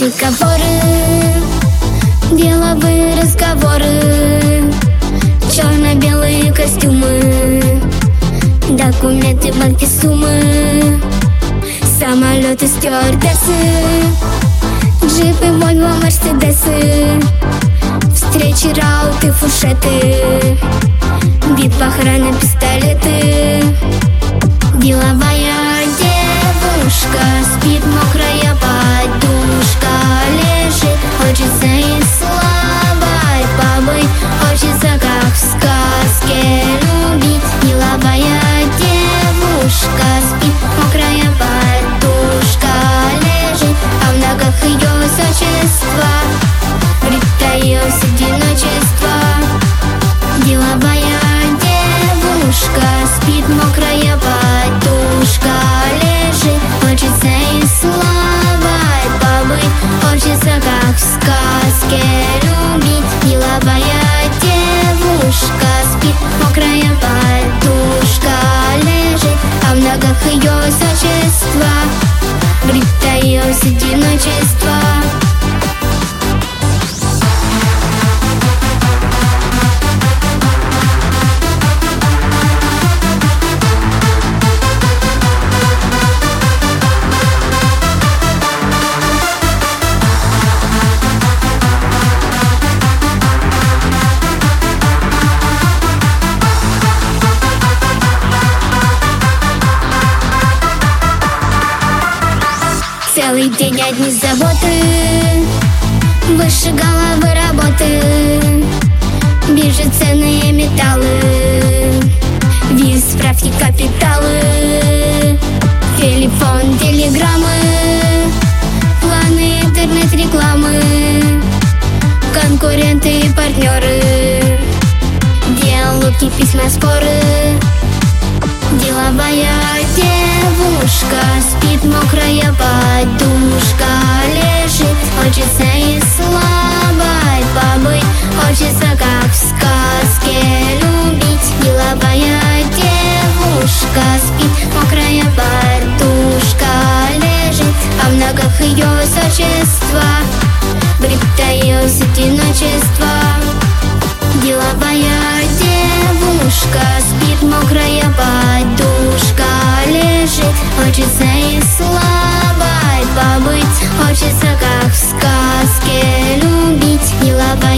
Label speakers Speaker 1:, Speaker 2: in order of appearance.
Speaker 1: переговоры, деловые разговоры, черно-белые костюмы, документы, банки, суммы, самолеты, стюардессы, джипы, Вольво, Мерседесы, встречи, рауты, фуршеты, битва, охрана, пистолеты. Деловая девушка спит, мокрая подушка лежит, хочется и слабой побыть, хочется как в сказке любить. Деловая девушка спит, мокрая подушка лежит, а в ногах ее высочество притаилось одиночество. Деловая девушка спит, мокрая подушка лежит, хочется и слабой побыть, хочется как в сказке любить. Деловая девушка спит, мокрая подушка лежит, а в ногах ее высочество притаилось одиночество. Целый день одни заботы, выше головы работы, биржи, ценные металлы, виз, справки, капиталы, телефон, телеграммы, планы, интернет, рекламы, конкуренты и партнеры, диалоги, письма, споры. Деловая девушка спит, мокрая подушка лежит, хочется и слабой побыть, хочется как в сказке любить. Деловая девушка спит, мокрая подушка лежит, а в ногах ее высочество притаилось одиночество. Деловая девушка спит, мокрая подушка лежит, хочется и слабой побыть, хочется как в сказке любить. Деловая